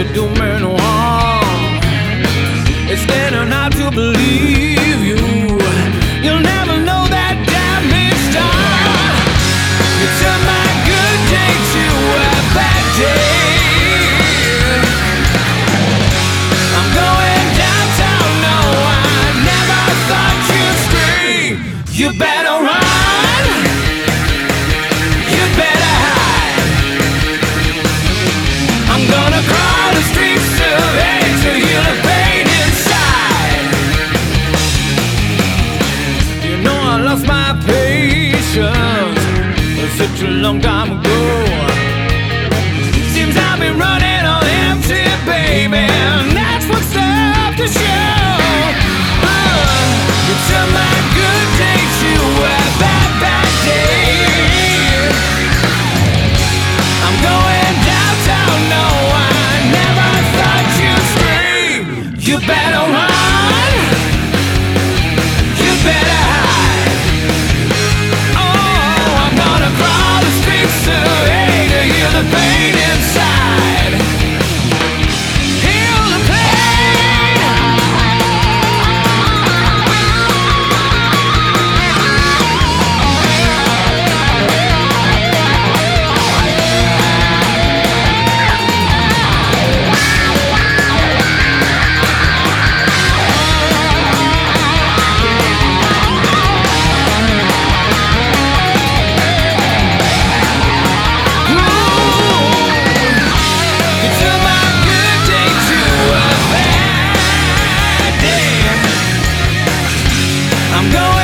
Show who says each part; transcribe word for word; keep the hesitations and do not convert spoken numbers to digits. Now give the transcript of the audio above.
Speaker 1: you do me no harm. It's getting hard to believe you. You'll never know that damage done. You turn my good day to a bad day. I'm going downtown, no, I never thought you'd stray. You better run, you better hide. I'm gonna crawl the streets of hate to heal the pain inside. You know I lost my patience such a long time ago. Seems I've been running on empty, baby, and that's what's left to show. uh, You turn my good day to a bad, bad day. I'm going downtown, no, I never thought you'd stray. You better run, you better hide. Oh, I'm gonna crawl the streets of hate to heal the pain inside. Heal the pain. You turn my good day to a bad day. I'm going